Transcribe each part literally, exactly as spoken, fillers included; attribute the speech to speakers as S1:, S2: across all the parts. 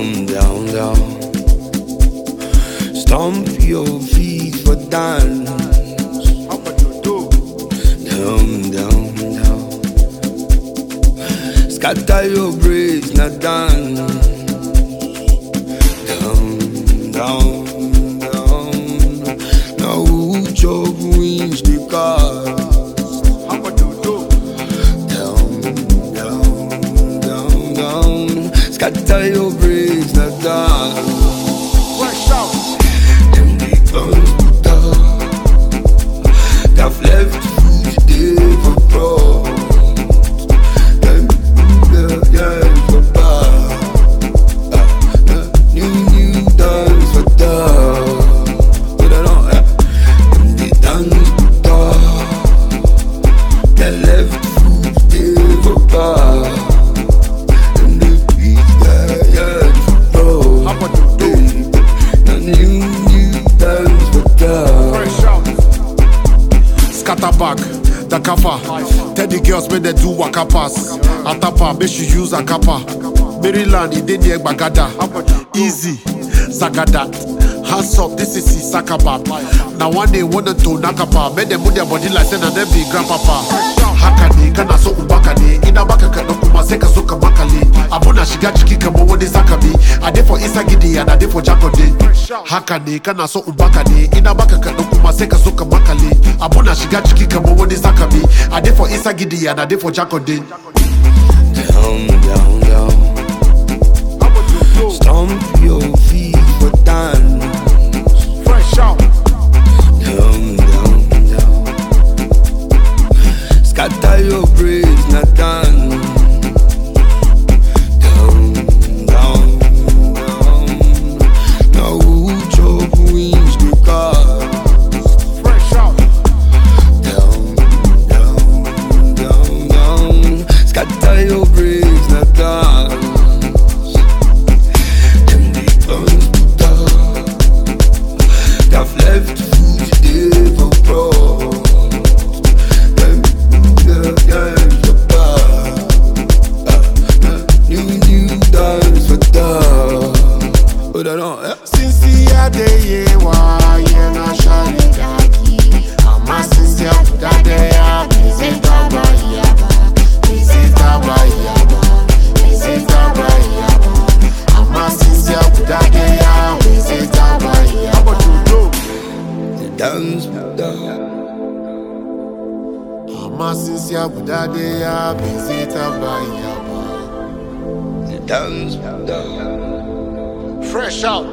S1: Down, down, down. Stomp your feet for dance. Down, down, down. Scatter your braids, not dance. Down, down, down. Now who chop wins the car? Scatter your braids, not down.
S2: Fresh out.
S1: Them the guns put up. They've left food there for fraud. Them yeah, yeah, for bad. Uh, uh, new, new dance for dog. But I don't, uh, them the dance put up. They left food there for bad.
S2: Back, the kappa. Tell the girls when they do waka pass. Atapa, make she use a kappa. Maryland, it did bagada. Easy, Zagada. Hands up, this is Sakaba. Now one day wanted to nakapa. Make them move their body like send and them be grandpapa. Hakani, kana so ubakani. Ina baka kana kumaseka soka makali. Abuna shiga chiki kama wodi sakabi. Ade for Isagidi and ade for Jakode. Hakani, kana so ubakani. Ina baka kana kumaseka soka makali. Abuna shiga chiki kama wodi sakabi. Ade for Isagidi and ade for Jakode.
S1: Down, down, down. Stomp your feet for dance.
S2: Fresh out.
S1: Down, down, down. Scatter your braids, not dance. Down, down, down. Now who chop wins the car?
S2: Fresh out.
S1: Down, down, down, down. Scatter your braids, not dance. I've left food there for fraud. Them yeah, yeah, for bad. Uh, uh, new, new dance for dog. But I don't, yeah.
S2: Since the other year, why you not shining daki? I'm a sincere that they are. Visit Abayaba, visit Abayaba, visit Abayaba. I'm a sincere that they are. Visit Abayaba.
S1: Dance with dog.
S2: I'm a sincere that they are. Visit Abayaba.
S1: Dance with dog.
S2: Fresh out.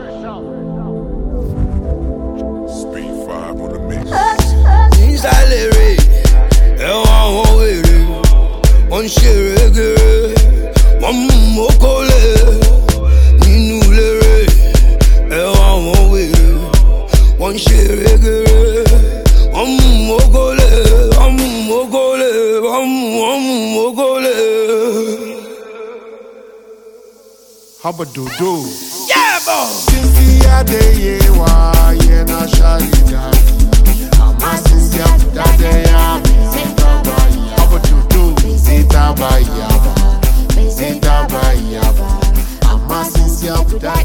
S3: Speed five on the mix.
S1: Inside the rain, one way, one share, one more call. Ninu le one way, one share, one more call, one more call, one more call.
S2: How about do-do?
S1: Yeah, boy.
S2: Since the other year, why you not shining daki? I'm a sincere that they are. How about do-do? Visit Abayaba, visit Abayaba. I'm a sincere that